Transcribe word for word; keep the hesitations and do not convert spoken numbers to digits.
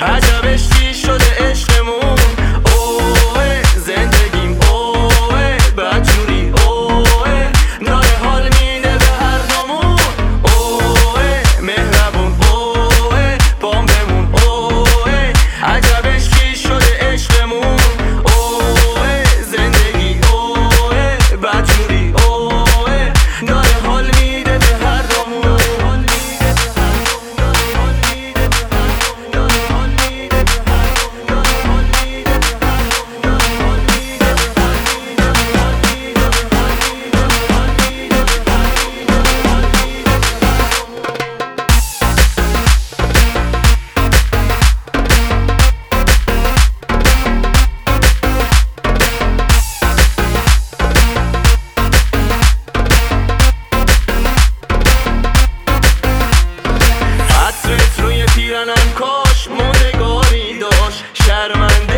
عجبش چی شده عشقمون. اوه زندگیم اوه بدجوری اوه داره حال میده به هر دومون. اوه مهربون اوه پام بمون. اوه عجبش چی شده عشقمون. اوه زندگی اوه بدجوری اوه داره حال میده به هر دومون. عطرت روی پیرنم کاش موندگاری داشت. شرمنده